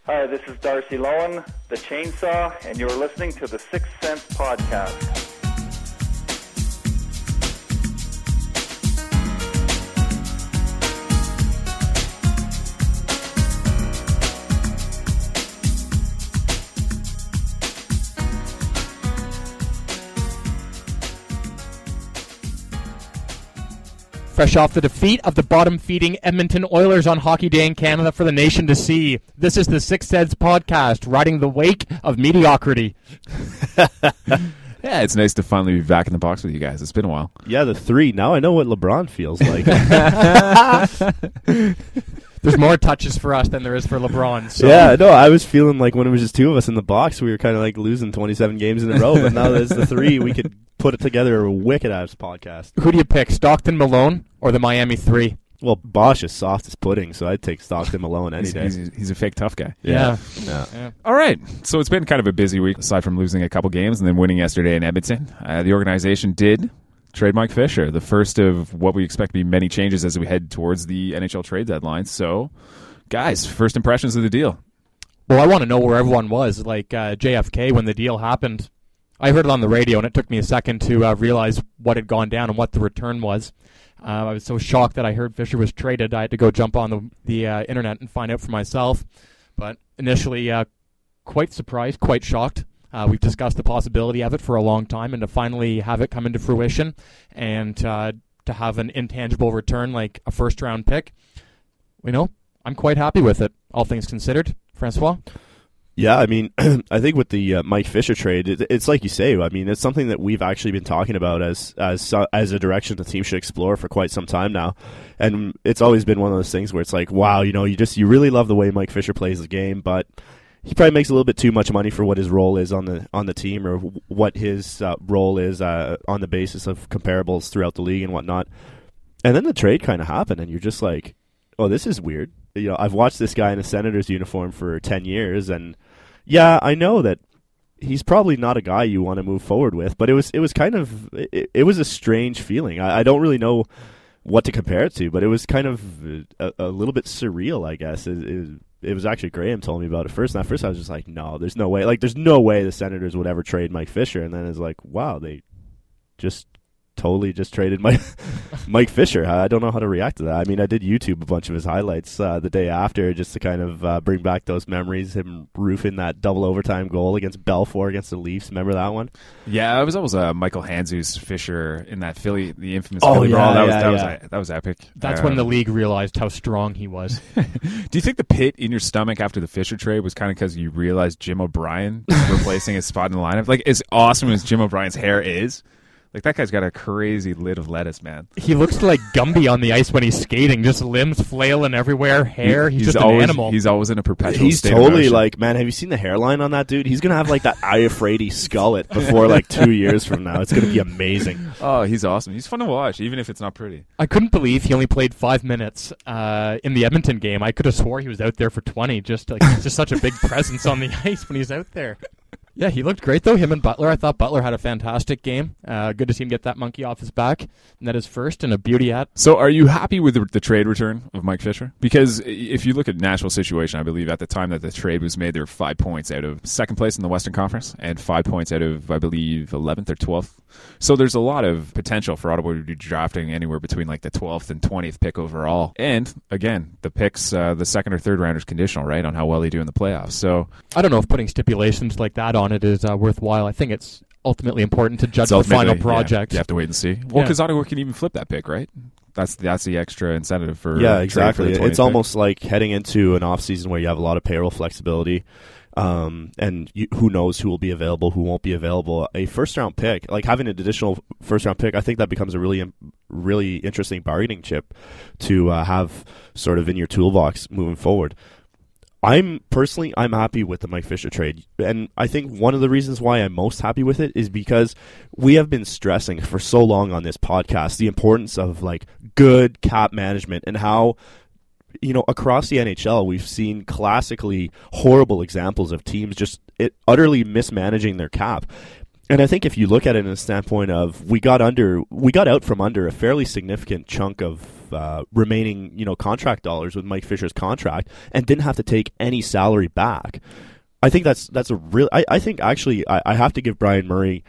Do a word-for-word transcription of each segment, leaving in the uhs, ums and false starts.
Hi, this is Darcy Lowen, the Chainsaw, and you're listening to the Sixth Sense Podcast. Fresh off the defeat of the bottom-feeding Edmonton Oilers on Hockey Day in Canada for the nation to see, this is the Sixth Sense Podcast, riding the wake of mediocrity. Yeah, it's nice to finally be back in the box with you guys. It's been a while. Yeah, the three. Now I know what LeBron feels like. There's more touches for us than there is for LeBron. So. Yeah, no, I was feeling like when it was just two of us in the box, we were kind of like losing twenty-seven games in a row. But now there's the three. We could put it together a wicked-ass podcast. Who do you pick, Stockton Malone or the Miami Three? Well, Bosch is soft as pudding, so I'd take Stockton Malone any he's, day. He's, he's a fake tough guy. Yeah. Yeah. yeah. All right. So it's been kind of a busy week, aside from losing a couple games and then winning yesterday in Edmonton. Uh, the organization did trade Mike Fisher, the first of what we expect to be many changes as we head towards the N H L trade deadline. So, guys, first impressions of the deal. Well, I want to know where everyone was, like uh, J F K when the deal happened. I heard it on the radio, and it took me a second to uh, realize what had gone down and what the return was. Uh, I was so shocked that I heard Fisher was traded. I had to go jump on the, the uh, internet and find out for myself. But initially, uh, quite surprised, quite shocked. Uh, we've discussed the possibility of it for a long time, and to finally have it come into fruition and uh, to have an intangible return like a first-round pick, you know, I'm quite happy with it, all things considered. Francois? Yeah, I mean, I think with the uh, Mike Fisher trade, it, it's like you say. I mean, it's something that we've actually been talking about as as uh, as a direction the team should explore for quite some time now, and it's always been one of those things where it's like, wow, you know, you just you really love the way Mike Fisher plays the game, but he probably makes a little bit too much money for what his role is on the on the team, or what his uh, role is uh, on the basis of comparables throughout the league and whatnot. And then the trade kind of happened, and you're just like, oh, this is weird. You know, I've watched this guy in a Senators uniform for ten years, and yeah, I know that he's probably not a guy you want to move forward with, but it was it was kind of it, it was a strange feeling. I, I don't really know what to compare it to, but it was kind of a, a little bit surreal, I guess. It, it, it was actually Graham told me about it first, and at first I was just like, no, there's no way. Like, there's no way the Senators would ever trade Mike Fisher, and then it's like, wow, they just totally just traded Mike Mike Fisher. I don't know how to react to that. I mean, I did YouTube a bunch of his highlights uh, the day after just to kind of uh, bring back those memories, him roofing that double overtime goal against Belfour against the Leafs. Remember that one? Yeah, it was almost uh, Michael Handzus Fisher in that Philly, the infamous oh, Philly yeah, brawl. That, yeah, was, that, yeah. was, that was epic. That's uh, when the league realized how strong he was. Do you think the pit in your stomach after the Fisher trade was kind of because you realized Jim O'Brien replacing his spot in the lineup? Like, as awesome as Jim O'Brien's hair is, like, that guy's got a crazy lid of lettuce, man. He looks like Gumby on the ice when he's skating, just limbs flailing everywhere, hair. He's, he's just always, an animal. He's always in a perpetual He's state totally of motion. like, man, have you seen the hairline on that dude? He's going to have like that Iafrate skullet before like two years from now. It's going to be amazing. Oh, he's awesome. He's fun to watch, even if it's not pretty. I couldn't believe he only played five minutes uh, in the Edmonton game. I could have swore he was out there for twenty. Just like he's just such a big presence on the ice when he's out there. Yeah, he looked great, though, him and Butler. I thought Butler had a fantastic game. Uh, good to see him get that monkey off his back. And that is first and a beauty at. So are you happy with the, the trade return of Mike Fisher? Because if you look at Nashville's situation, I believe at the time that the trade was made, they were five points out of second place in the Western Conference and five points out of, I believe, eleventh or twelfth. So there's a lot of potential for Ottawa to be drafting anywhere between like the twelfth and twentieth pick overall. And, again, the picks, uh, the second or third rounders conditional, right, on how well they do in the playoffs. So I don't know if putting stipulations like that on it is uh, worthwhile. I think it's ultimately important to judge the final project. Yeah, you have to wait and see. Well, because Yeah. Ottawa can even flip that pick, right? That's that's the extra incentive for Yeah, uh, exactly. trade for the It's twentieth almost like heading into an off season where you have a lot of payroll flexibility. Um, and you, who knows who will be available, who won't be available. A first round pick, like having an additional first round pick, I think that becomes a really, really interesting bargaining chip to uh, have sort of in your toolbox moving forward. I'm personally, I'm happy with the Mike Fisher trade. And I think one of the reasons why I'm most happy with it is because we have been stressing for so long on this podcast the importance of like good cap management and how, you know, across the N H L, we've seen classically horrible examples of teams just it, utterly mismanaging their cap. And I think if you look at it in a standpoint of we got under, we got out from under a fairly significant chunk of of uh, remaining, you know, contract dollars with Mike Fisher's contract, and didn't have to take any salary back. I think that's that's a real. I, I think actually I, I have to give Brian Murray.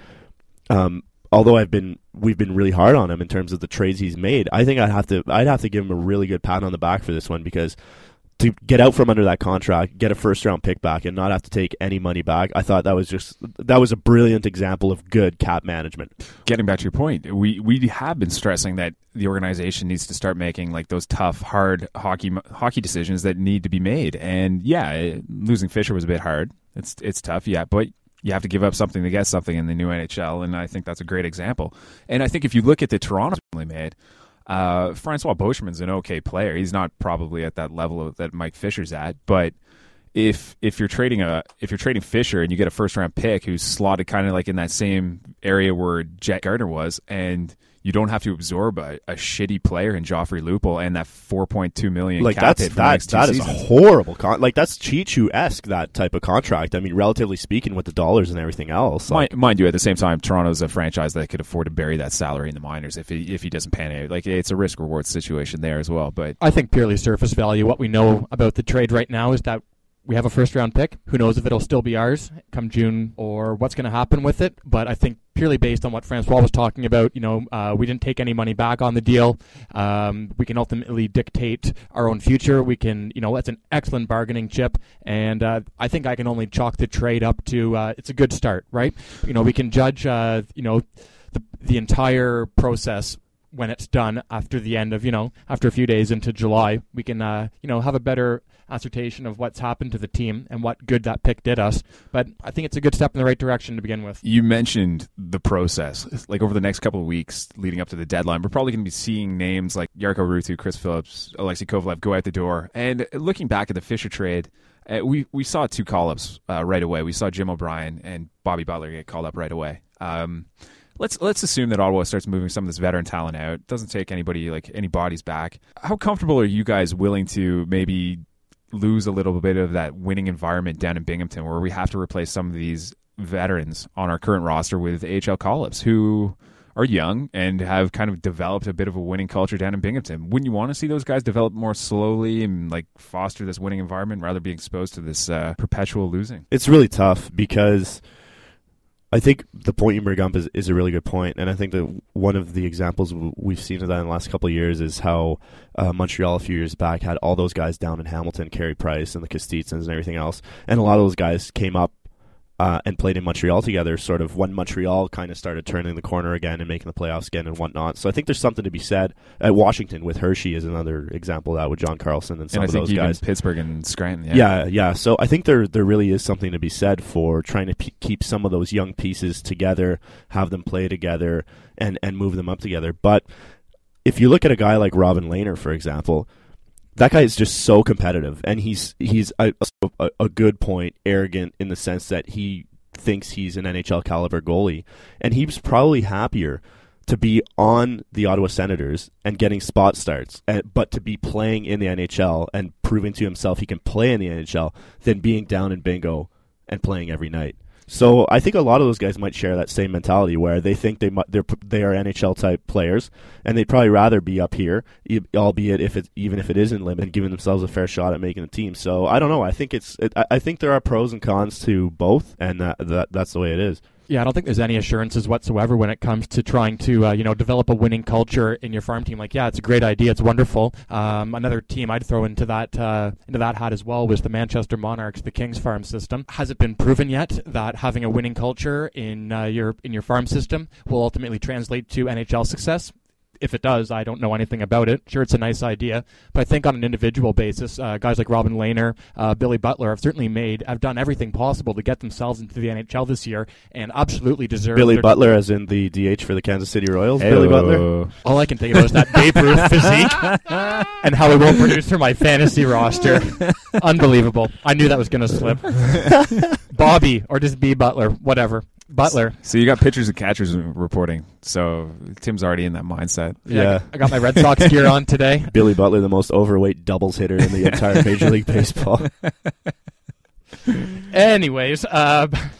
Um, although I've been we've been really hard on him in terms of the trades he's made, I think I'd have to I'd have to give him a really good pat on the back for this one, because to get out from under that contract, get a first round pick back, and not have to take any money back, I thought that was just that was a brilliant example of good cap management. Getting back to your point, we we have been stressing that the organization needs to start making like those tough, hard hockey hockey decisions that need to be made. And yeah, losing Fisher was a bit hard. It's it's tough, yeah, but you have to give up something to get something in the new N H L, and I think that's a great example. And I think if you look at the Toronto family made, uh, Francois Beauchemin's an okay player. He's not probably at that level of, that Mike Fisher's at, but if if you're trading a if you're trading Fisher and you get a first round pick who's slotted kind of like in that same area where Jet Gardner was, and you don't have to absorb a, a shitty player in Joffrey Lupul and that four point two million like cap that's hit for that the next two that is seasons. a horrible con- like that's Cheechoo-esque, that type of contract. I mean, relatively speaking, with the dollars and everything else. Like, Mind, mind you, at the same time, Toronto's a franchise that could afford to bury that salary in the minors if he if he doesn't pan out. Like, it's a risk reward situation there as well. But I think purely surface value, what we know about the trade right now is that we have a first-round pick. Who knows if it'll still be ours come June or what's going to happen with it. But I think purely based on what Francois was talking about, you know, uh, we didn't take any money back on the deal. Um, we can ultimately dictate our own future. We can, you know, it's an excellent bargaining chip. And uh, I think I can only chalk the trade up to uh, it's a good start, right? You know, we can judge, uh, you know, the, the entire process when it's done after the end of, you know, after a few days into July. We can, uh, you know, have a better ascertation of what's happened to the team and what good that pick did us. But I think it's a good step in the right direction to begin with. you mentioned the process. Like, over the next couple of weeks leading up to the deadline, we're probably going to be seeing names like Jarkko Ruutu, Chris Phillips, Alexei Kovalev go out the door. And looking back at the Fisher trade, uh, we, we saw two call-ups uh, right away. We saw Jim O'Brien and Bobby Butler get called up right away. Um, Let's let's assume that Ottawa starts moving some of this veteran talent out. Doesn't take anybody like any bodies back. How comfortable are you guys willing to maybe lose a little bit of that winning environment down in Binghamton, where we have to replace some of these veterans on our current roster with A H L call-ups who are young and have kind of developed a bit of a winning culture down in Binghamton? Wouldn't you want to see those guys develop more slowly and like foster this winning environment rather than being exposed to this uh, perpetual losing? it's really tough, because I think the point you bring up is, is a really good point, and I think that one of the examples we've seen of that in the last couple of years is how uh, Montreal a few years back had all those guys down in Hamilton, Carey Price and the Kostitsins and everything else, and a lot of those guys came up uh, and played in Montreal together, sort of when Montreal kind of started turning the corner again and making the playoffs again and whatnot. So I think there's something to be said. At Washington with Hershey is another example of that, with John Carlson and some and I of think those even guys. Pittsburgh and Scranton. Yeah. Yeah, yeah. So I think there there really is something to be said for trying to p- keep some of those young pieces together, have them play together, and, and move them up together. But if you look at a guy like Robin Lehner, for example, that guy is just so competitive, and he's he's a, a, a good point, arrogant in the sense that he thinks he's an N H L caliber goalie, and he was probably happier to be on the Ottawa Senators and getting spot starts, and, but to be playing in the N H L and proving to himself he can play in the N H L than being down in Bingo and playing every night. So I think a lot of those guys might share that same mentality where they think they might, they're they are N H L type players, and they'd probably rather be up here, albeit if it even if it isn't limited, giving themselves a fair shot at making the team. So I don't know. I think it's it, I think there are pros and cons to both, and that, that that's the way it is. Yeah, I don't think there's any assurances whatsoever when it comes to trying to, uh, you know, develop a winning culture in your farm team. Like, yeah, it's a great idea. It's wonderful. Um, another team I'd throw into that uh, into that hat as well was the Manchester Monarchs, the Kings farm system. Has it been proven yet that having a winning culture in uh, your in your farm system will ultimately translate to N H L success? If it does, I don't know anything about it. Sure, it's a nice idea, but I think on an individual basis, uh, guys like Robin Lehner, uh, Billy Butler have certainly made, have done everything possible to get themselves into the N H L this year, and absolutely deserve. Billy their... Butler, as in the D H for the Kansas City Royals. Hey-o. Billy Butler. All I can think about is that Babe Ruth physique and how he won't produce for my fantasy roster. Unbelievable. I knew that was going to slip. Bobby, or just B Butler, whatever. Butler. So you got pitchers and catchers reporting. So Tim's already in that mindset. Yeah, Yeah. I got my Red Sox gear on today. Billy Butler, the most overweight doubles hitter in the entire Major League Baseball. Anyways, uh,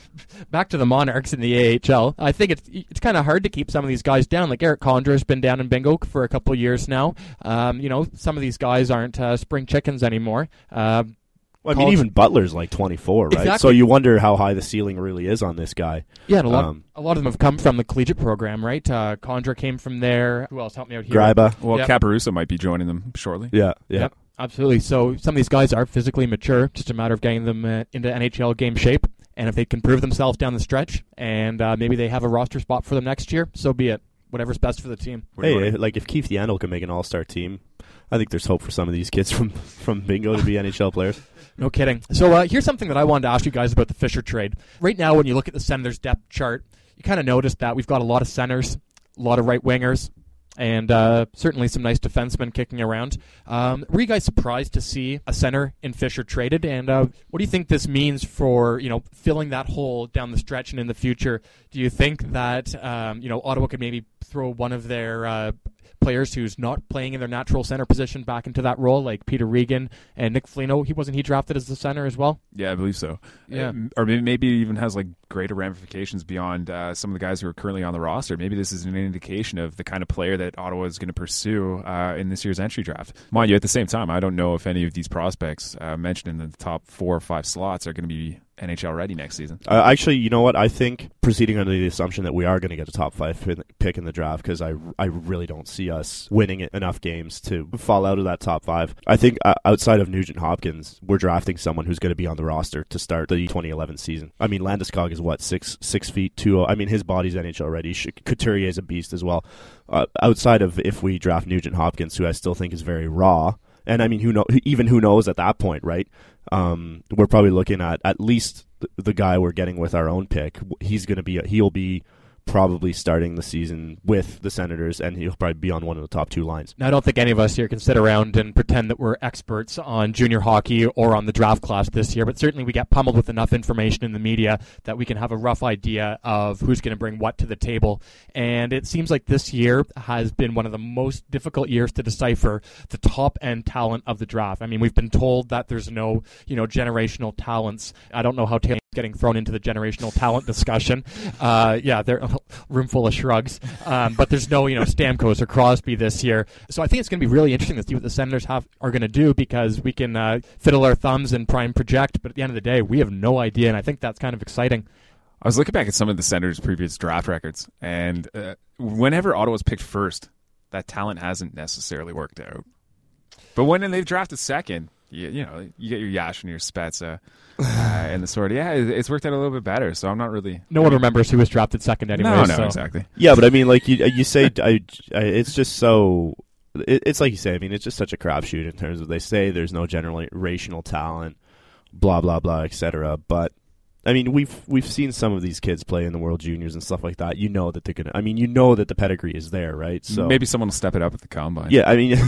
back to the Monarchs in the A H L. I think it's it's kind of hard to keep some of these guys down. Like Eric Condra's been down in Bingo for a couple of years now. Um, you know, some of these guys aren't uh, spring chickens anymore. Uh, Well, I mean, even Butler's like twenty-four, right? Exactly. So you wonder how high the ceiling really is on this guy. Yeah, and a lot, Um, a lot of them have come from the collegiate program, right? Uh, Condra came from there. Who else? Help me out here. Gryba. Well, Yep. Caparuso might be joining them shortly. Yeah, yeah. Yep, absolutely. So some of these guys are physically mature. Just a matter of getting them uh, into N H L game shape. And if they can prove themselves down the stretch, and uh, maybe they have a roster spot for them next year, so be it. Whatever's best for the team. Hey, like if Keith Yandel can make an all-star team, I think there's hope for some of these kids from, from Bingo to be N H L players. No kidding. So uh, here's something that I wanted to ask you guys about the Fisher trade. Right now, when you look at the Senators' depth chart, you kind of notice that we've got a lot of centers, a lot of right wingers, and uh, certainly some nice defensemen kicking around. Um, were you guys surprised to see a center in Fisher traded? And uh, what do you think this means for, you know, filling that hole down the stretch and in the future? Do you think that um, you know, Ottawa could maybe throw one of their uh, players who's not playing in their natural center position back into that role, like Peter Regan and Nick Foligno? He wasn't he drafted as the center as well? Yeah, I believe so. Yeah. Um, or maybe, maybe it even has like greater ramifications beyond uh, some of the guys who are currently on the roster. Maybe this is an indication of the kind of player that Ottawa is going to pursue uh, in this year's entry draft. Mind you, at the same time, I don't know if any of these prospects uh, mentioned in the top four or five slots are going to be N H L ready next season. Uh, actually, you know what? I think proceeding under the assumption that we are going to get a top five pick in the draft, because I, I really don't see us winning enough games to fall out of that top five. I think uh, outside of Nugent Hopkins, we're drafting someone who's going to be on the roster to start the twenty eleven season. I mean, Landeskog is what, six six feet two? I mean, his body's N H L ready. Couturier is a beast as well. Uh, outside of if we draft Nugent Hopkins, who I still think is very raw. And I mean, who know? Even who knows at that point, right? Um, we're probably looking at at least the, the guy we're getting with our own pick. He's going to be he'll be probably starting the season with the Senators, and he'll probably be on one of the top two lines. Now, I don't think any of us here can sit around and pretend that we're experts on junior hockey or on the draft class this year, but certainly we get pummeled with enough information in the media that we can have a rough idea of who's going to bring what to the table. And it seems like this year has been one of the most difficult years to decipher the top-end talent of the draft. I mean, we've been told that there's no, you know, generational talents. I don't know how Taylor's getting thrown into the generational talent discussion. Uh, yeah, they're a room full of shrugs. Um, but there's no, you know, Stamkos or Crosby this year. So I think it's going to be really interesting to see what the Senators have are going to do, because we can uh, fiddle our thumbs and prime project, but at the end of the day, we have no idea, and I think that's kind of exciting. I was looking back at some of the Senators' previous draft records, and uh, whenever Ottawa's picked first, that talent hasn't necessarily worked out. But when they've drafted second, you, you know, you get your Yash and your Spezza uh, and the sort of, yeah, it, it's worked out a little bit better, so I'm not really... No one remembers who was drafted second anyway. No, no, so. exactly. Yeah, but I mean, like you, you say, I, I, it's just so... It, it's like you say, I mean, it's just such a crapshoot in terms of they say there's no generational talent, blah, blah, blah, et cetera. But, I mean, we've we've seen some of these kids play in the World Juniors and stuff like that. You know that they're going to... I mean, you know that the pedigree is there, right? So Maybe someone will step it up at the Combine. Yeah, I mean...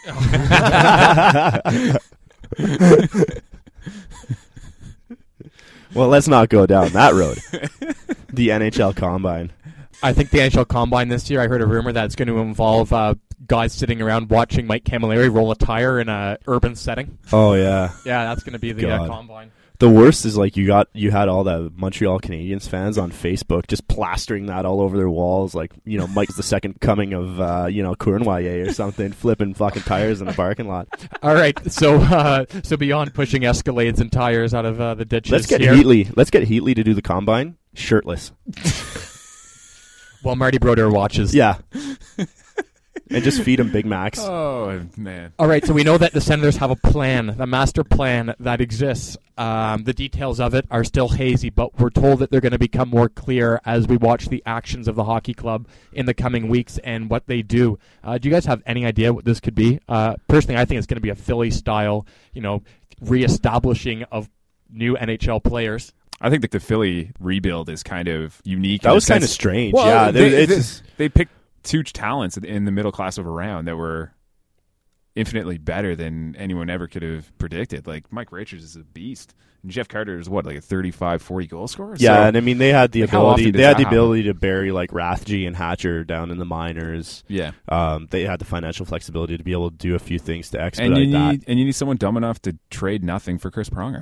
Well, let's not go down that road. The N H L Combine. I think the N H L Combine this year, I heard a rumor that it's going to involve uh, guys sitting around watching Mike Camilleri roll a tire in a urban setting. Oh, yeah. Yeah, that's going to be the uh, God. Combine. The worst is like you got you had all the Montreal Canadiens fans on Facebook just plastering that all over their walls, like, you know, Mike's the second coming of uh, you know, Cournoyer or something, flipping fucking tires in the parking lot. All right, so uh, so beyond pushing Escalades and tires out of uh, the ditches, let's get here. Heatley. Let's get Heatley to do the Combine shirtless. While Marty Brodeur watches. Yeah. And just feed him Big Macs. Oh, man. All right, so we know that the Senators have a plan, the master plan that exists. Um, the details of it are still hazy, but we're told that they're going to become more clear as we watch the actions of the hockey club in the coming weeks and what they do. Uh, do you guys have any idea what this could be? Uh, personally, I think it's going to be a Philly-style, you know, reestablishing of new N H L players. I think that the Philly rebuild is kind of unique. That was kind of strange. Well, yeah, they, it's they, just... they picked two talents in the middle class of a round that were infinitely better than anyone ever could have predicted. Like, Mike Richards is a beast, and Jeff Carter is what, like a thirty-five, forty goal scorer? Yeah, so, and I mean they had the like, ability. They had the happen? ability to bury like Rathje and Hatcher down in the minors. Yeah, um, they had the financial flexibility to be able to do a few things to expedite and you that. need and you need someone dumb enough to trade nothing for Chris Pronger.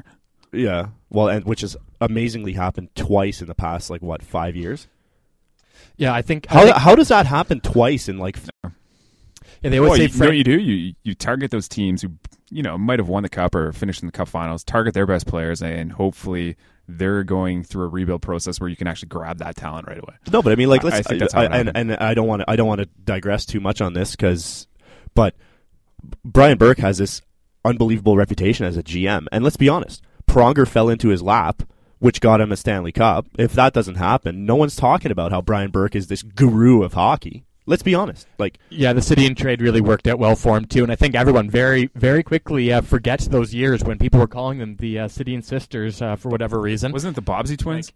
Yeah, well, and which has amazingly happened twice in the past, like what, five years? Yeah, I think how I think, how does that happen twice in like? Yeah, they always well, say you, Fran- know what you do? You you target those teams who you know might have won the cup or finished in the cup finals. Target their best players, and hopefully they're going through a rebuild process where you can actually grab that talent right away. No, but I mean, like, let's. I, I think that's how it I, and, happened. and I don't want to. I don't want to digress too much on this because, but Brian Burke has this unbelievable reputation as a G M, and let's be honest, Pronger fell into his lap, which got him a Stanley Cup. If that doesn't happen, no one's talking about how Brian Burke is this guru of hockey. Let's be honest. Like, yeah, the Sedin trade really worked out well for him too, and I think everyone very, very quickly uh, forgets those years when people were calling them the uh, Sedin sisters uh, for whatever reason. Wasn't it the Bobsey twins?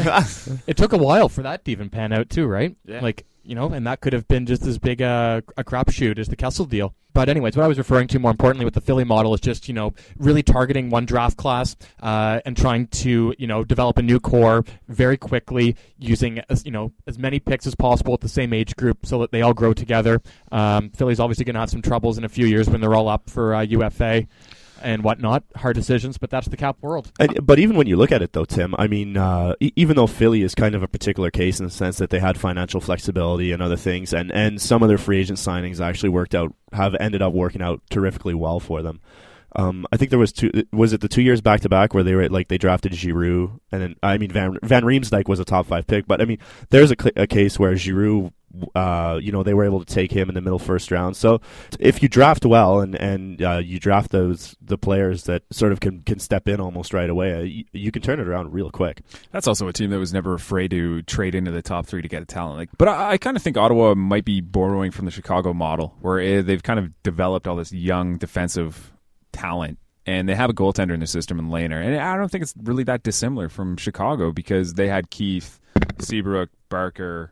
It took a while for that to even pan out too, right? Yeah. Like, you know, and that could have been just as big a, a crapshoot as the Kessel deal. But anyways, what I was referring to more importantly with the Philly model is just, you know, really targeting one draft class uh, and trying to, you know, develop a new core very quickly using, as, you know, as many picks as possible at the same age group so that they all grow together. Um, Philly's obviously going to have some troubles in a few years when they're all up for uh, U F A and whatnot. Hard decisions, but that's the Cap world. and, but even when you look at it, though, Tim, I mean, uh, e- even though Philly is kind of a particular case in the sense that they had financial flexibility and other things, and, and some of their free agent signings actually worked out, have ended up working out terrifically well for them. Um, I think there was two. Was it the two years back to back where they were like they drafted Giroux, and then I mean Van Van Riemsdyk was a top five pick, but I mean there's a, cl- a case where Giroux. Uh, you know, they were able to take him in the middle first round. So if you draft well and and uh, you draft those the players that sort of can, can step in almost right away, uh, you, you can turn it around real quick. That's also a team that was never afraid to trade into the top three to get a talent. Like, but I, I kind of think Ottawa might be borrowing from the Chicago model, where it, they've kind of developed all this young defensive talent. And they have a goaltender in their system in Lehner. And I don't think it's really that dissimilar from Chicago because they had Keith, Seabrook, Barker,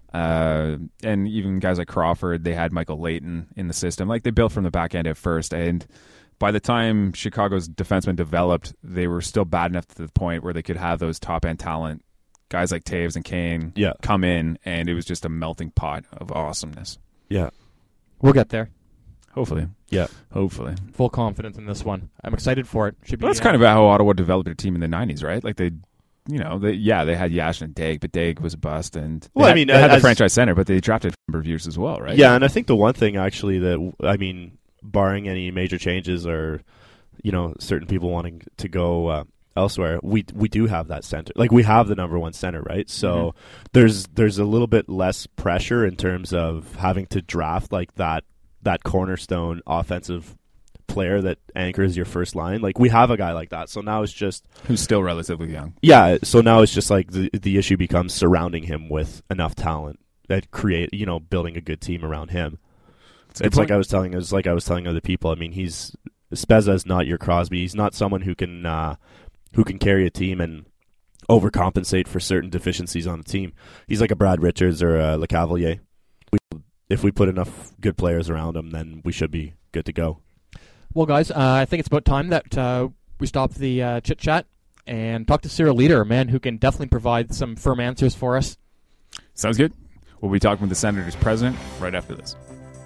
uh, and even guys like Crawford. They had Michael Layton in the system. Like, they built from the back end at first. And by the time Chicago's defensemen developed, they were still bad enough to the point where they could have those top-end talent, guys like Taves and Kane, yeah. come in. And it was just a melting pot of awesomeness. Yeah. We'll get there. Hopefully. Yeah. Hopefully. Full confidence in this one. I'm excited for it. Should be. Well, that's uh, kind of how Ottawa developed their team in the nineties, right? Like they, you know, they, yeah, they had Yashin and Daig, but Daig was a bust, and they Well, had, I mean, they had as- the franchise center, but they drafted a number of years as well, right? Yeah, and I think the one thing actually that I mean, barring any major changes or you know certain people wanting to go uh, elsewhere, we we do have that center. Like we have the number one center, right? So Mm-hmm. there's there's a little bit less pressure in terms of having to draft like that that cornerstone offensive player that anchors your first line. Like we have a guy like that. So now it's just Who's still relatively young. yeah. So now it's just like the the issue becomes surrounding him with enough talent that create you know building a good team around him. That's a good It's like point. I was telling. It's like I was telling other people. I mean, he's Spezza is not your Crosby. He's not someone who can uh, who can carry a team and overcompensate for certain deficiencies on the team. He's like a Brad Richards or a LeCavalier. We, if we put enough good players around him, then we should be good to go. Well, guys, uh, I think it's about time that uh, we stop the uh, chit chat and talk to Cyril Leader, a man who can definitely provide some firm answers for us. Sounds good. We'll be talking with the Senators president right after this.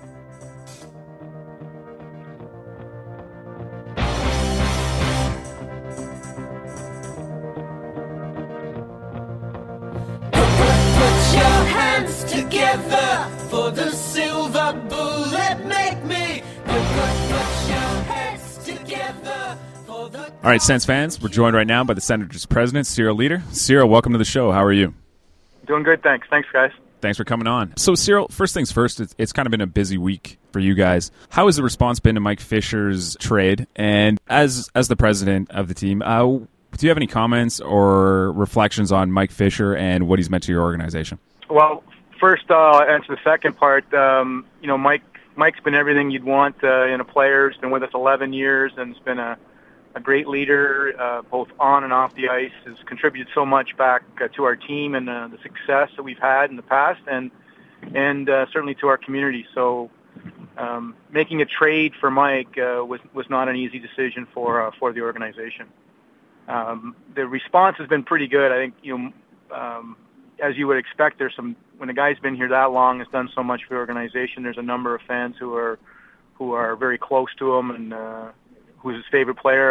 Put your hands together for the silver bullet. Make me. Put your heads together for the. All right, Sens fans, we're joined right now by the Senators president, Cyril Leader. Cyril, welcome to the show. How are you? Doing good, thanks. Thanks, guys. Thanks for coming on. So, Cyril, first things first, it's, it's kind of been a busy week for you guys. How has the response been to Mike Fisher's trade? And as as the president of the team, uh, do you have any comments or reflections on Mike Fisher and what he's meant to your organization? Well, first uh, I'll answer the second part. Um, you know, Mike Mike's been everything you'd want uh, in a player. He's been with us eleven years and has been a, a great leader, uh, both on and off the ice. Has contributed so much back uh, to our team and uh, the success that we've had in the past, and and uh, certainly to our community. So, um, making a trade for Mike uh, was was not an easy decision for uh, for the organization. Um, the response has been pretty good. I think you know, um, as you would expect, there's some when a guy's been here that long, has done so much for the organization. There's a number of fans who are who are very close to him and uh, who's his favorite player.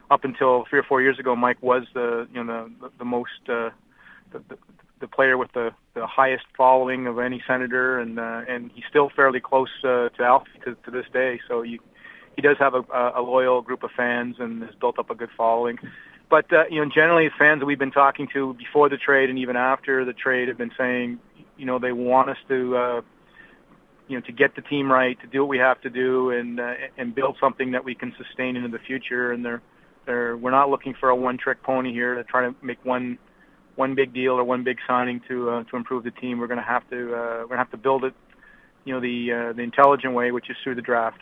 up until three or four years ago, Mike was the you know the the most uh, the, the the player with the, the highest following of any Senator, and uh, and he's still fairly close uh, to Alfie to, to this day. So you, he does have a, a loyal group of fans and has built up a good following. But uh, you know, generally, fans that we've been talking to before the trade and even after the trade have been saying, you know, they want us to. Uh, you know, to get the team right, to do what we have to do, and uh, and build something that we can sustain into the future. And they're, they're, we're not looking for a one-trick pony here to try to make one, one big deal or one big signing to uh, to improve the team. We're going to have to uh, we're going to have to build it, you know, the uh, the intelligent way, which is through the draft.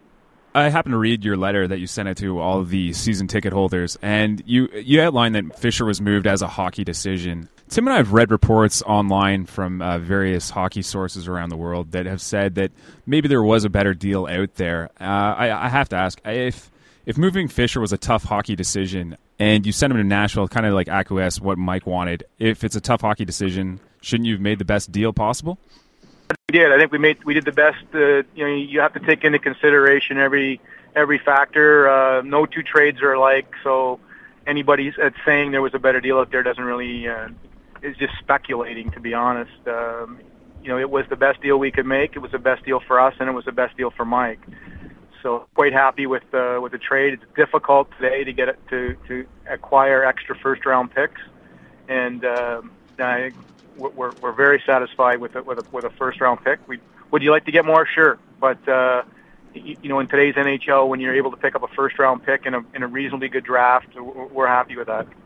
I happened to read your letter that you sent out to all of the season ticket holders, and you you outlined that Fisher was moved as a hockey decision. Tim and I have read reports online from uh, various hockey sources around the world that have said that maybe there was a better deal out there. Uh, I, I have to ask, if if moving Fisher was a tough hockey decision and you sent him to Nashville, kind of like acquiesce what Mike wanted, if it's a tough hockey decision, shouldn't you have made the best deal possible? We did. I think we made we did the best. Uh, you know, you have to take into consideration every every factor. Uh, no two trades are alike, so anybody that's saying there was a better deal out there doesn't really. Uh, is just speculating, to be honest. Um, you know, it was the best deal we could make. It was the best deal for us, and it was the best deal for Mike. So, quite happy with uh, with the trade. It's difficult today to get it to to acquire extra first round picks, and uh, I, we're we're very satisfied with it with a with a first round pick. We would you like to get more? Sure, but uh, you, you know, in today's N H L, when you're able to pick up a first round pick in a in a reasonably good draft, we're happy with that.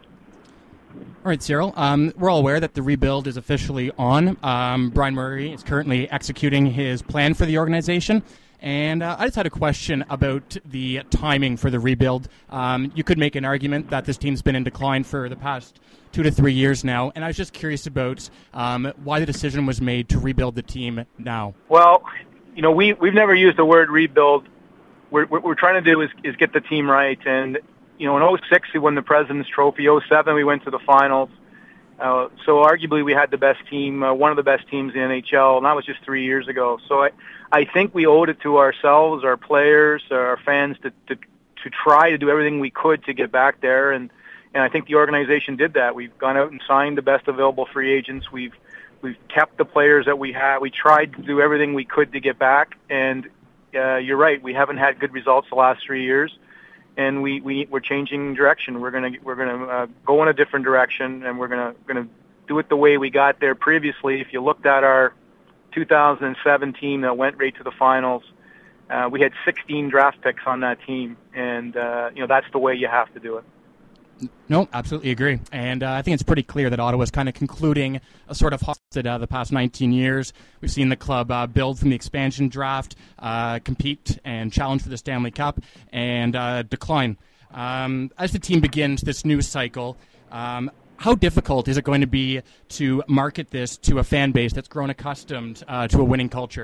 All right, Cyril. Um, we're all aware that the rebuild is officially on. Um, Brian Murray is currently executing his plan for the organization. And uh, I just had a question about the timing for the rebuild. Um, you could make an argument that this team's been in decline for the past two to three years now. And I was just curious about um, why the decision was made to rebuild the team now. Well, you know, we, we've never used the word rebuild. We're, what we're trying to do is, is get the team right. And you know, in oh six, we won the President's Trophy. oh seven, we went to the finals. Uh, so arguably, we had the best team, uh, one of the best teams in the N H L, and that was just three years ago. So I, I think we owed it to ourselves, our players, our fans, to, to to try to do everything we could to get back there. And, and I think the organization did that. We've gone out and signed the best available free agents. We've we've kept the players that we had. We tried to do everything we could to get back. And uh, you're right, we haven't had good results the last three years. And we, we we're changing direction. We're gonna we're gonna uh, go in a different direction, and we're gonna gonna do it the way we got there previously. If you looked at our two thousand seven team that went right to the finals, uh, we had sixteen draft picks on that team, and uh, you know that's the way you have to do it. No, absolutely agree. And uh, I think it's pretty clear that Ottawa's kind of concluding a sort of hosted uh, the past nineteen years. We've seen the club uh, build from the expansion draft, uh, compete and challenge for the Stanley Cup, and uh, decline. Um, as the team begins this new cycle, um, how difficult is it going to be to market this to a fan base that's grown accustomed uh, to a winning culture?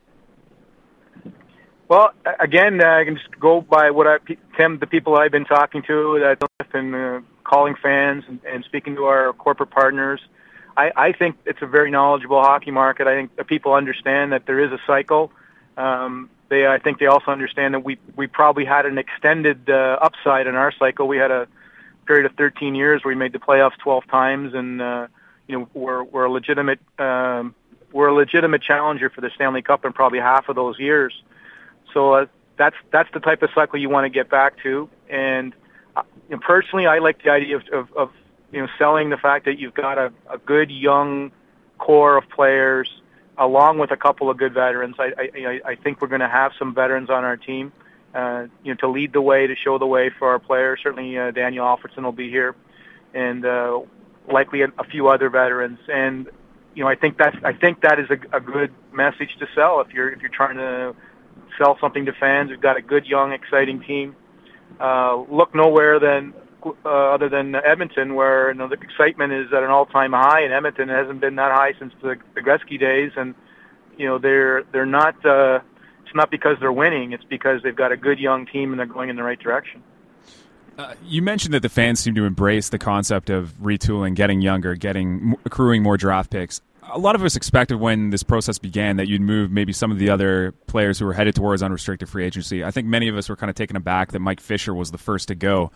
Well, again, uh, I can just go by what I, Tim, the people I've been talking to, that have been uh, calling fans and, and speaking to our corporate partners. I, I think it's a very knowledgeable hockey market. I think the people understand that there is a cycle. Um, they, I think they also understand that we we probably had an extended uh, upside in our cycle. We had a period of thirteen years where we made the playoffs twelve times, and uh, you know we're we're a legitimate um, we're a legitimate challenger for the Stanley Cup in probably half of those years. So uh, that's that's the type of cycle you want to get back to. And uh, you know, personally, I like the idea of, of, of you know selling the fact that you've got a, a good young core of players, along with a couple of good veterans. I I, I think we're going to have some veterans on our team, uh, you know, to lead the way, to show the way for our players. Certainly, uh, Daniel Alfredson will be here, and uh, likely a, a few other veterans. And you know, I think that's I think that is a, a good message to sell if you're if you're trying to sell something to fans. We've got a good, young, exciting team. Uh, look nowhere than uh, other than Edmonton, where you know the excitement is at an all-time high, and Edmonton hasn't been that high since the, the Gretzky days. And you know they're they're not. Uh, it's not because they're winning; it's because they've got a good young team and they're going in the right direction. Uh, you mentioned that the fans seem to embrace the concept of retooling, getting younger, getting accruing more draft picks. A lot of us expected when this process began that you'd move maybe some of the other players who were headed towards unrestricted free agency. I think many of us were kind of taken aback that Mike Fisher was the first to go.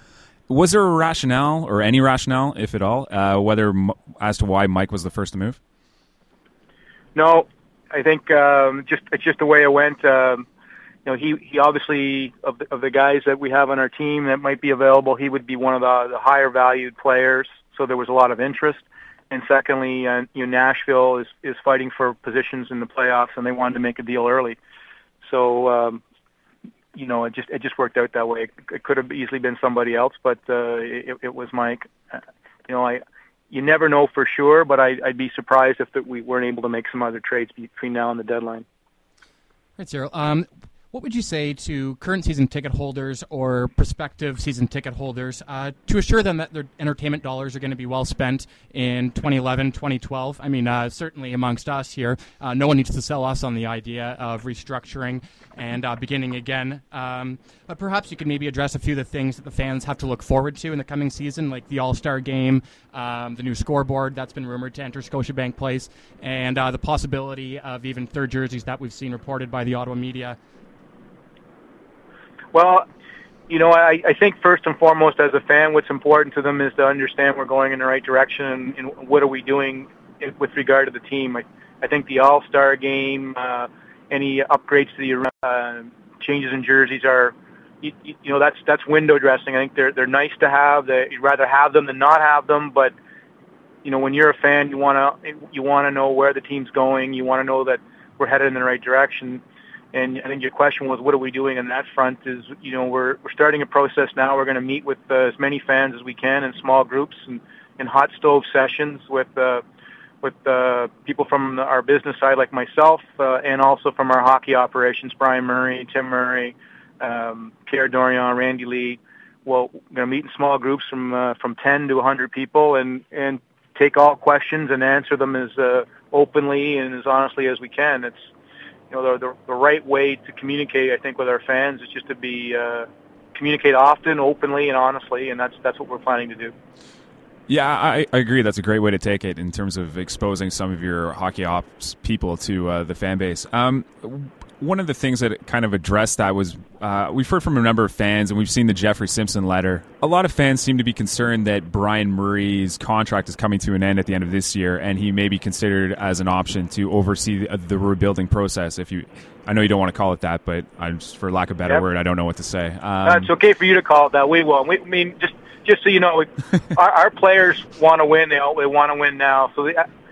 Was there a rationale, or any rationale, if at all, uh, whether as to why Mike was the first to move? No, I think um, just it's just the way it went. Um, you know, he, he obviously of the, of the guys that we have on our team that might be available, he would be one of the, the higher valued players. So there was a lot of interest. And secondly, uh, you know, Nashville is is fighting for positions in the playoffs, and they wanted to make a deal early. So. Um, You know, it just it just worked out that way. It, it could have easily been somebody else, but uh, it, it was Mike. Uh, you know, I you never know for sure, but I, I'd be surprised if that we weren't able to make some other trades between now and the deadline. Right, Cyril. Um, what would you say to current season ticket holders or prospective season ticket holders uh, to assure them that their entertainment dollars are going to be well spent in twenty eleven, twenty twelve? I mean, uh, certainly amongst us here, uh, no one needs to sell us on the idea of restructuring and uh, beginning again. Um, but perhaps you could maybe address a few of the things that the fans have to look forward to in the coming season, like the All-Star Game, um, the new scoreboard that's been rumored to enter Scotiabank Place, and uh, the possibility of even third jerseys that we've seen reported by the Ottawa media. Well, you know, I, I think first and foremost, as a fan, what's important to them is to understand we're going in the right direction and, and what are we doing with regard to the team. I, I think the All-Star Game, uh, any upgrades to the uh, changes in jerseys are, you, you know, that's that's window dressing. I think they're they're nice to have. They, you'd rather have them than not have them. But you know, when you're a fan, you want to you want to know where the team's going. You want to know that we're headed in the right direction. And I think your question was, what are we doing on that front? Is, you know, we're we're starting a process now. We're going to meet with uh, as many fans as we can in small groups and in hot stove sessions with uh, with uh, people from our business side, like myself, uh, and also from our hockey operations, Brian Murray, Tim Murray, um, Pierre Dorion, Randy Lee. Well, we're going to meet in small groups from uh, from ten to one hundred people and and take all questions and answer them as uh, openly and as honestly as we can. It's You know, the, the, the right way to communicate, I think, with our fans is just to be uh, communicate often, openly, and honestly, and that's that's what we're planning to do. Yeah, I, I agree. That's a great way to take it in terms of exposing some of your hockey ops people to uh, the fan base. Um, one of the things that kind of addressed that was uh, we've heard from a number of fans, and we've seen the Jeffrey Simpson letter. A lot of fans seem to be concerned that Brian Murray's contract is coming to an end at the end of this year, and he may be considered as an option to oversee the, the rebuilding process. If you, I know you don't want to call it that, but I'm just, for lack of a better yep. word, I don't know what to say. Um, uh, it's okay for you to call it that. We will. We, I mean, just just so you know, our, our players want to win. They they want to win now. So they,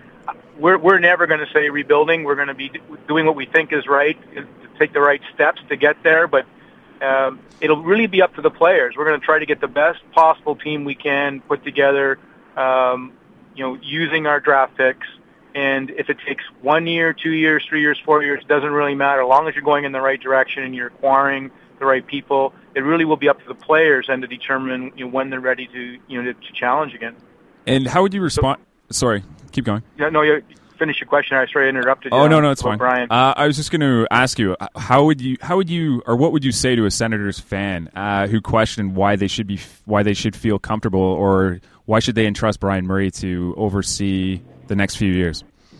we're we're never going to say rebuilding. We're going to be doing what we think is right, to take the right steps to get there. But um, it'll really be up to the players. We're going to try to get the best possible team we can put together. Um, you know, using our draft picks. And if it takes one year, two years, three years, four years, it doesn't really matter. As long as you're going in the right direction and you're acquiring the right people, it really will be up to the players and to determine, you know, when they're ready to, you know, to, to challenge again. And how would you respond? So, sorry, keep going. Yeah, no, you finish your question. I sorry I interrupted you. Oh no, no, it's fine. Brian. Uh, I was just going to ask you, how would you, how would you, or what would you say to a Senators fan uh, who questioned why they should be, why they should feel comfortable, or why should they entrust Brian Murray to oversee the next few years?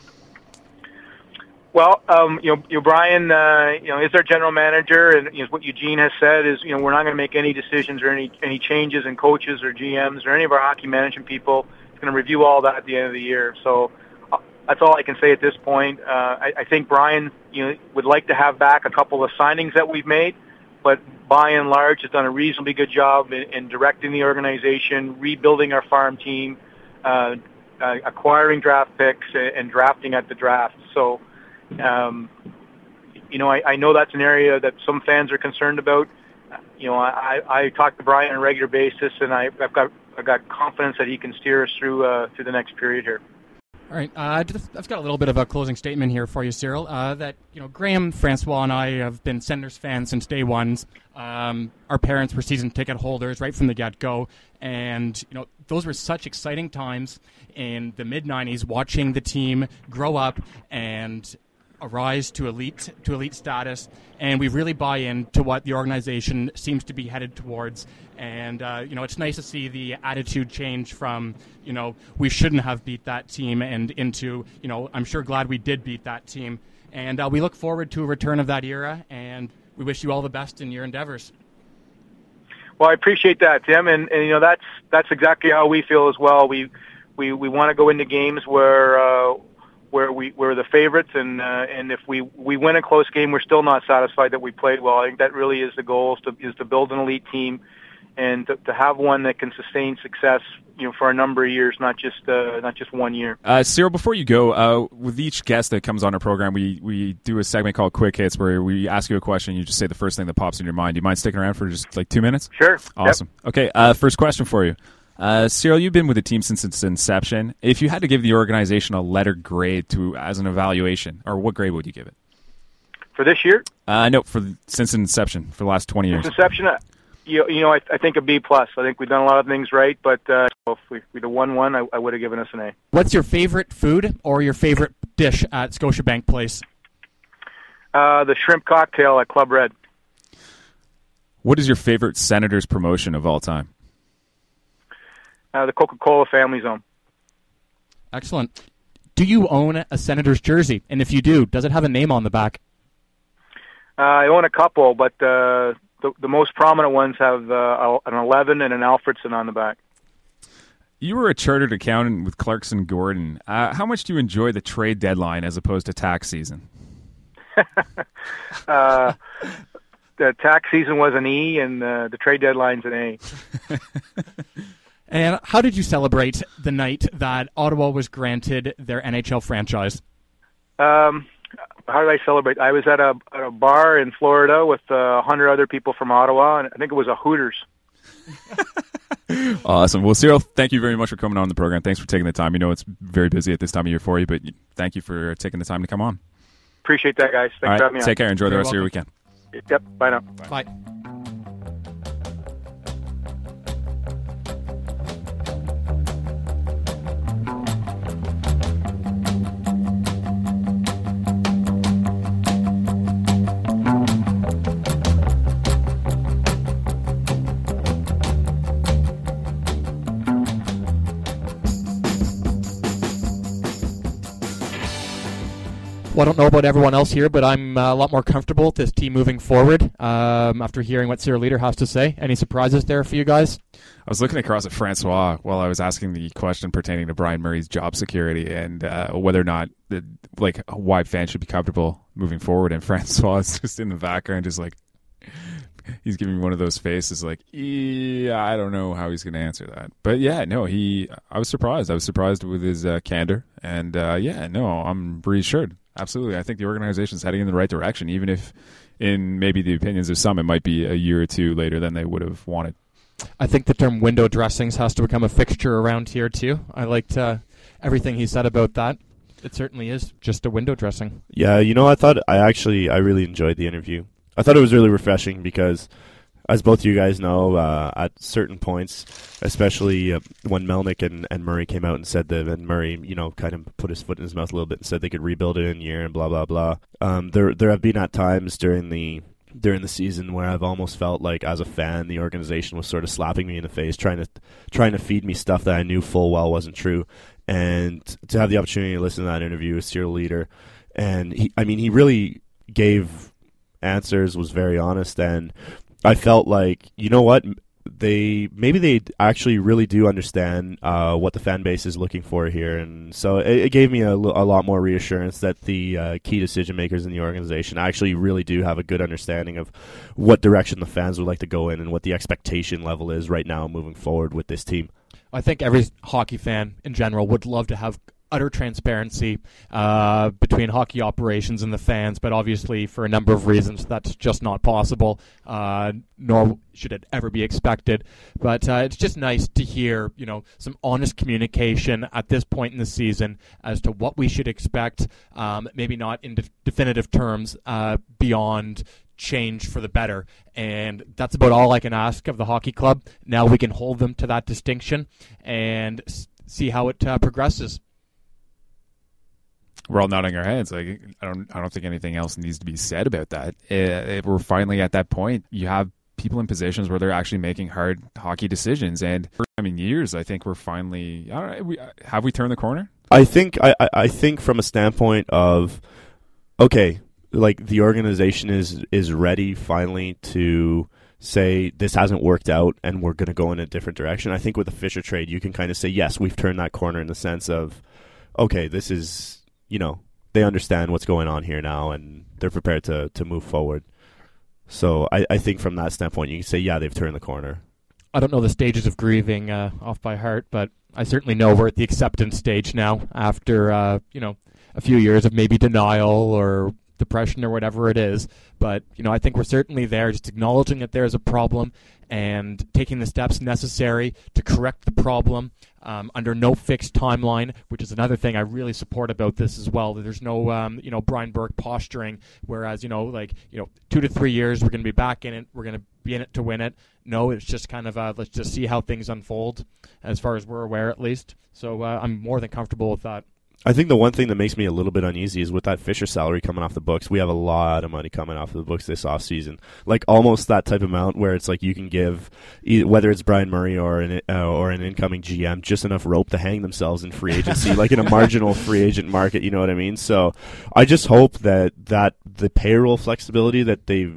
Well, um, you know, you know, Brian, uh, you know, is our general manager, and you know, what Eugene has said is, you know, we're not going to make any decisions or any any changes in coaches or G Ms or any of our hockey management people. He's going to review all that at the end of the year. So uh, that's all I can say at this point. Uh, I, I think Brian, you know, would like to have back a couple of signings that we've made, but by and large, has done a reasonably good job in, in directing the organization, rebuilding our farm team, uh, uh, acquiring draft picks, and, and drafting at the draft. So. Um, you know, I, I know that's an area that some fans are concerned about. You know, I, I talk to Brian on a regular basis, and I, I've got I've got confidence that he can steer us through uh, through the next period here. All right, uh, I've got a little bit of a closing statement here for you, Cyril. Uh, that you know, Graham, Francois, and I have been Senators fans since day one. Um, our parents were season ticket holders right from the get-go, and you know, those were such exciting times in the mid nineties, watching the team grow up and a rise to elite to elite status, and we really buy into what the organization seems to be headed towards. And uh, you know, it's nice to see the attitude change from, you know, we shouldn't have beat that team, and into, you know, I'm sure glad we did beat that team. And uh, we look forward to a return of that era, and we wish you all the best in your endeavors. Well, I appreciate that, Tim, and, and you know that's that's exactly how we feel as well. We we we want to go into games where uh, where we we're the favorites, and uh, and if we, we win a close game, we're still not satisfied that we played well. I think that really is the goal: is to is to build an elite team, and to, to have one that can sustain success, you know, for a number of years, not just uh, not just one year. Uh, Cyril, before you go, uh, with each guest that comes on our program, we, we do a segment called Quick Hits, where we ask you a question, you just say the first thing that pops in your mind. Do you mind sticking around for just like two minutes? Sure. Awesome. Yep. Okay, uh, first question for you. Uh, Cyril, you've been with the team since its inception. If you had to give the organization a letter grade to as an evaluation, or what grade would you give it? For this year? Uh, no, for since inception, for the last twenty years. Since inception, uh, you, you know, I, I think a B plus. I think we've done a lot of things right, but uh, if we, we'd have won one, I, I would have given us an A. What's your favorite food or your favorite dish at Scotiabank Place? Uh, the shrimp cocktail at Club Red. What is your favorite Senators promotion of all time? Uh, the Coca-Cola Family Zone. Excellent. Do you own a Senators jersey? And if you do, does it have a name on the back? Uh, I own a couple, but uh, the, the most prominent ones have uh, an eleven and an Alfredson on the back. You were a chartered accountant with Clarkson Gordon. Uh, how much do you enjoy the trade deadline as opposed to tax season? uh, the tax season was an E, and uh, the trade deadline's an A. And how did you celebrate the night that Ottawa was granted their N H L franchise? Um, how did I celebrate? I was at a, at a bar in Florida with uh, a hundred other people from Ottawa, and I think it was a Hooters. Awesome. Well, Cyril, thank you very much for coming on the program. Thanks for taking the time. You know it's very busy at this time of year for you, but thank you for taking the time to come on. Appreciate that, guys. Thanks All right, for having me on. take care. Enjoy the You're rest welcome. of your weekend. Yep. Bye now. Bye. Well, I don't know about everyone else here, but I'm uh, a lot more comfortable with this team moving forward um, after hearing what Cyril Leader has to say. Any surprises there for you guys? I was looking across at Francois while I was asking the question pertaining to Brian Murray's job security and uh, whether or not, the, like, why fans should be comfortable moving forward. And Francois is just in the background, just like, he's giving me one of those faces like, yeah, I don't know how he's going to answer that. But yeah, no, he, I was surprised. I was surprised with his uh, candor. And uh, yeah, no, I'm reassured. Absolutely. I think the organization's heading in the right direction, even if in maybe the opinions of some, it might be a year or two later than they would have wanted. I think the term window dressings has to become a fixture around here, too. I liked uh, everything he said about that. It certainly is just a window dressing. Yeah, you know, I thought I actually, I really enjoyed the interview. I thought it was really refreshing because, as both you guys know, uh, at certain points, especially uh, when Melnyk and, and Murray came out and said that, and Murray, you know, kind of put his foot in his mouth a little bit and said they could rebuild it in a year and blah, blah, blah. Um, there there have been at times during the during the season where I've almost felt like, as a fan, the organization was sort of slapping me in the face, trying to trying to feed me stuff that I knew full well wasn't true. And to have the opportunity to listen to that interview with Cyril Leader, and he, I mean, he really gave answers, was very honest, and I felt like, you know what, they maybe they actually really do understand uh, what the fan base is looking for here, and so it, it gave me a, a lot more reassurance that the uh, key decision makers in the organization actually really do have a good understanding of what direction the fans would like to go in and what the expectation level is right now moving forward with this team. I think every hockey fan in general would love to have utter transparency uh, between hockey operations and the fans, but obviously for a number of reasons that's just not possible, uh, nor should it ever be expected. But uh, it's just nice to hear, you know, some honest communication at this point in the season as to what we should expect, um, maybe not in de- definitive terms uh, beyond change for the better. And that's about all I can ask of the hockey club. Now we can hold them to that distinction and s- see how it uh, progresses. We're all nodding our heads. Like, I don't, I don't think anything else needs to be said about that. Uh, we're finally at that point. You have people in positions where they're actually making hard hockey decisions, and for, I mean, years. I think we're finally. All right, we, have we turned the corner? I think. I, I think from a standpoint of, okay, like the organization is is ready finally to say this hasn't worked out and we're going to go in a different direction. I think with the Fisher trade, you can kind of say, yes, we've turned that corner in the sense of, okay, this is, you know, they understand what's going on here now and they're prepared to, to move forward. So I, I think from that standpoint, you can say, yeah, they've turned the corner. I don't know the stages of grieving uh, off by heart, but I certainly know we're at the acceptance stage now after, uh, you know, a few years of maybe denial or depression or whatever it is. But, you know, I think we're certainly there, just acknowledging that there's a problem and taking the steps necessary to correct the problem um, under no fixed timeline, which is another thing I really support about this as well. That there's no, um, you know, Brian Burke posturing, whereas, you know, like, you know, two to three years, we're going to be back in it, we're going to be in it to win it. No, it's just kind of, uh, let's just see how things unfold, as far as we're aware at least. So uh, I'm more than comfortable with that. I think the one thing that makes me a little bit uneasy is with that Fisher salary coming off the books. We have a lot of money coming off of the books this offseason. Like almost that type of amount where it's like you can give, whether it's Brian Murray or an, uh, or an incoming G M, just enough rope to hang themselves in free agency, like in a marginal free agent market, you know what I mean? So I just hope that, that the payroll flexibility that they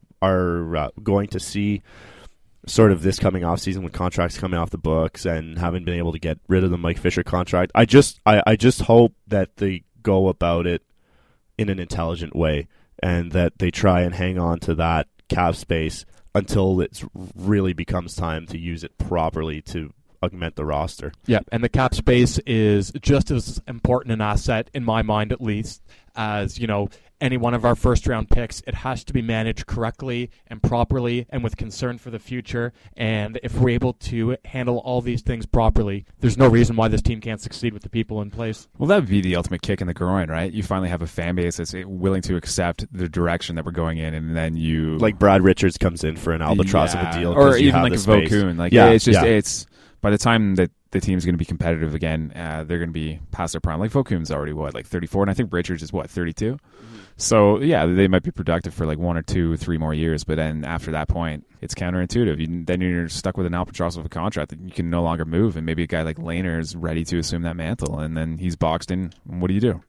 are uh, going to see sort of this coming off season with contracts coming off the books and haven't been able to get rid of the Mike Fisher contract. I just I, I just hope that they go about it in an intelligent way and that they try and hang on to that cap space until it really becomes time to use it properly to augment the roster. Yeah, and the cap space is just as important an asset, in my mind at least, as, you know, any one of our first-round picks. It has to be managed correctly and properly and with concern for the future. And if we're able to handle all these things properly, there's no reason why this team can't succeed with the people in place. Well, that would be the ultimate kick in the groin, right? You finally have a fan base that's willing to accept the direction that we're going in, and then you... Like Brad Richards comes in for an albatross yeah. of a deal. Or even have like a space. Vokoun. Like, yeah, it's just... yeah. it's by the time that the team's going to be competitive again, uh, they're going to be past their prime. Like Vokoun's already, what, like thirty-four? And I think Richards is, what, thirty-two? Mm-hmm. So, yeah, they might be productive for like one or two, three more years, but then after that point, it's counterintuitive. You, then you're stuck with an albatross of a contract that you can no longer move, and maybe a guy like Lehner is ready to assume that mantle, and then he's boxed in. What do you do?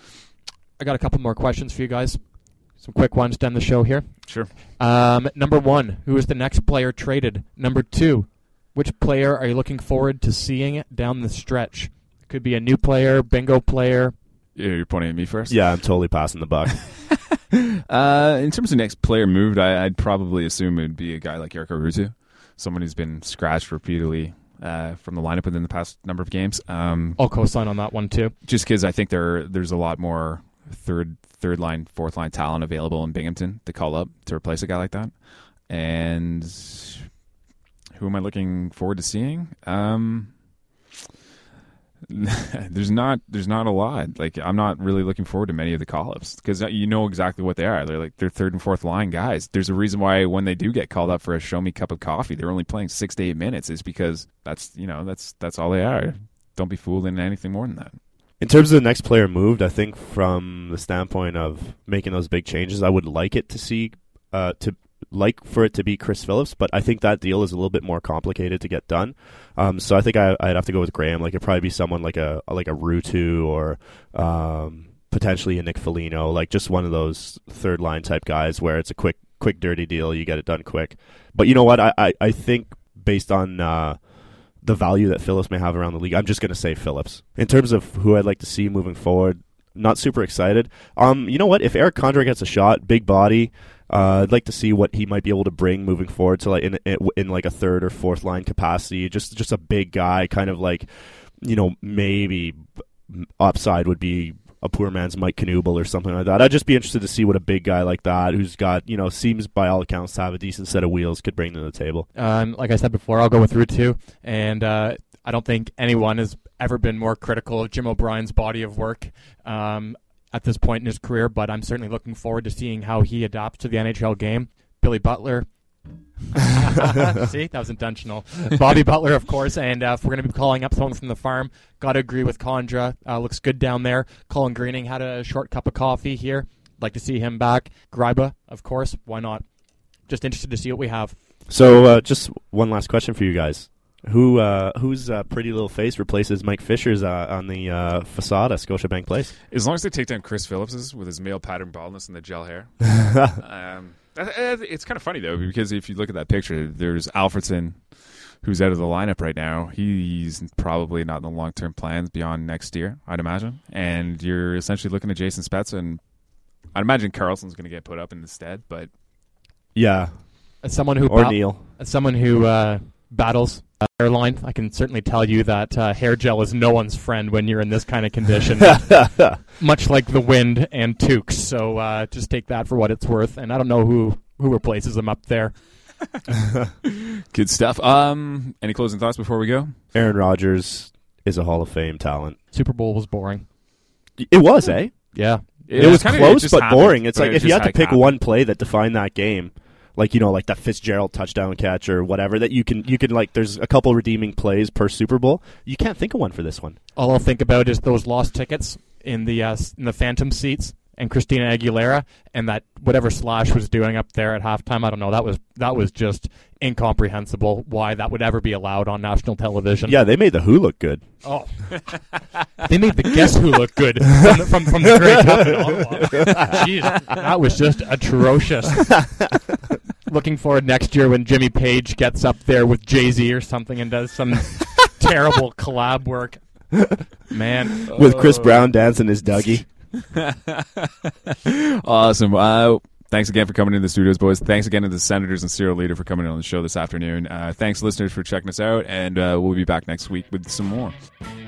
I got a couple more questions for you guys. Some quick ones to end the show here. Sure. Um, number one, who is the next player traded? Number two, which player are you looking forward to seeing down the stretch? It could be a new player, bingo player. Yeah, you're pointing at me first? Yeah, I'm totally passing the buck. uh, in terms of next player moved, I, I'd probably assume it would be a guy like Jarkko Ruutu, someone who's been scratched repeatedly uh, from the lineup within the past number of games. Um, I'll co-sign on that one too. Just because I think there there's a lot more third third line, fourth line talent available in Binghamton to call up to replace a guy like that. And who am I looking forward to seeing? Um, there's not there's not a lot. Like, I'm not really looking forward to many of the call-ups because you know exactly what they are. They're like they're third and fourth line guys. There's a reason why when they do get called up for a show me cup of coffee, they're only playing six to eight minutes. Is because that's you know that's that's all they are. Don't be fooled into anything more than that. In terms of the next player moved, I think from the standpoint of making those big changes, I would like it to see uh, to. like for it to be Chris Phillips, but I think that deal is a little bit more complicated to get done. Um, so I think I, I'd have to go with Graham. Like, it'd probably be someone like a like a Ruutu or um, potentially a Nick Foligno, like just one of those third line type guys where it's a quick, quick, dirty deal. You get it done quick. But you know what? I, I, I think based on uh, the value that Phillips may have around the league, I'm just going to say Phillips. In terms of who I'd like to see moving forward, not super excited. Um, you know what? If Eric Condra gets a shot, big body, uh, I'd like to see what he might be able to bring moving forward to like in, in in like a third or fourth line capacity. Just just a big guy, kind of like, you know, maybe upside would be a poor man's Mike Knuble or something like that. I'd just be interested to see what a big guy like that, who's got, you know, seems by all accounts to have a decent set of wheels, could bring to the table. Um, like I said before, I'll go with Ruutu, and uh, I don't think anyone has ever been more critical of Jim O'Brien's body of work um, at this point in his career, but I'm certainly looking forward to seeing how he adapts to the N H L game. Billy Butler. See, that was intentional. Bobby Butler, of course, and uh, if we're going to be calling up someone from the farm, got to agree with Condra. Uh, looks good down there. Colin Greening had a short cup of coffee here. Like to see him back. Gryba, of course. Why not? Just interested to see what we have. So uh, just one last question for you guys. Who uh, whose uh, pretty little face replaces Mike Fisher's uh, on the uh, facade at Scotiabank Place? As long as they take down Chris Phillips's with his male pattern baldness and the gel hair. um, It's kind of funny, though, because if you look at that picture, there's Alfredson, who's out of the lineup right now. He's probably not in the long-term plans beyond next year, I'd imagine. And you're essentially looking at Jason Spezza, and I'd imagine Carlson's going to get put up in the stead, but... Yeah. As someone who or ba- Neil. As someone who uh, battles uh, hairline, I can certainly tell you that uh, hair gel is no one's friend when you're in this kind of condition. Much like the wind and Tukes. So uh, just take that for what it's worth. And I don't know who, who replaces him up there. Good stuff. Um, any closing thoughts before we go? Aaron Rodgers is a Hall of Fame talent. Super Bowl was boring. It was, eh? Yeah. It, it was kinda, close it but happened, boring. It's but like it if you had to like pick happened. one play that defined that game, like, you know, like that Fitzgerald touchdown catch or whatever, that you can, you can like, there's a couple redeeming plays per Super Bowl. You can't think of one for this one. All I'll think about is those lost tickets in the uh, in the phantom seats and Christina Aguilera and that whatever Slash was doing up there at halftime. I don't know. That was that was just incomprehensible why that would ever be allowed on national television. Yeah, they made the Who look good. Oh, they made the Guess Who look good from the, from, from the Grey Cup in Ottawa. Jeez, that was just atrocious. Looking forward next year when Jimmy Page gets up there with Jay-Z or something and does some terrible collab work. Man. With Chris Brown dancing his Dougie. Awesome. Uh, thanks again for coming into the studios, boys. Thanks again to the Senators and Serial Leader for coming on the show this afternoon. Uh, thanks, listeners, for checking us out, and uh, we'll be back next week with some more.